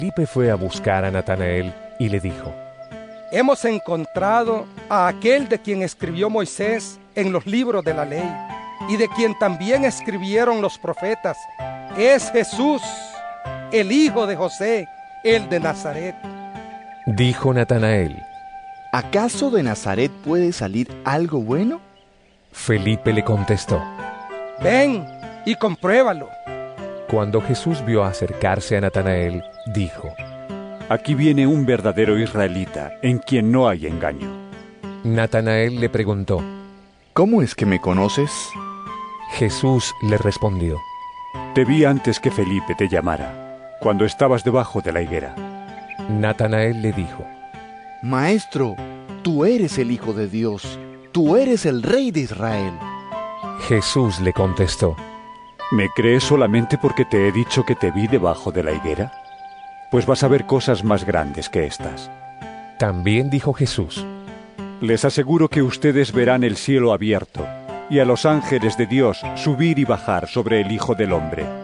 Felipe fue a buscar a Natanael y le dijo: Hemos encontrado a aquel de quien escribió Moisés en los libros de la ley, y de quien también escribieron los profetas. Es Jesús, el hijo de José, el de Nazaret. Dijo Natanael: ¿Acaso de Nazaret puede salir algo bueno? Felipe le contestó: Ven y compruébalo. Cuando Jesús vio acercarse a Natanael, dijo: Aquí viene un verdadero israelita, en quien no hay engaño. Natanael le preguntó: ¿Cómo es que me conoces? Jesús le respondió: Te vi antes que Felipe te llamara, cuando estabas debajo de la higuera. Natanael le dijo: Maestro, tú eres el Hijo de Dios, tú eres el Rey de Israel. Jesús le contestó: ¿Me crees solamente porque te he dicho que te vi debajo de la higuera? Pues vas a ver cosas más grandes que estas. También dijo Jesús: Les aseguro que ustedes verán el cielo abierto y a los ángeles de Dios subir y bajar sobre el Hijo del Hombre.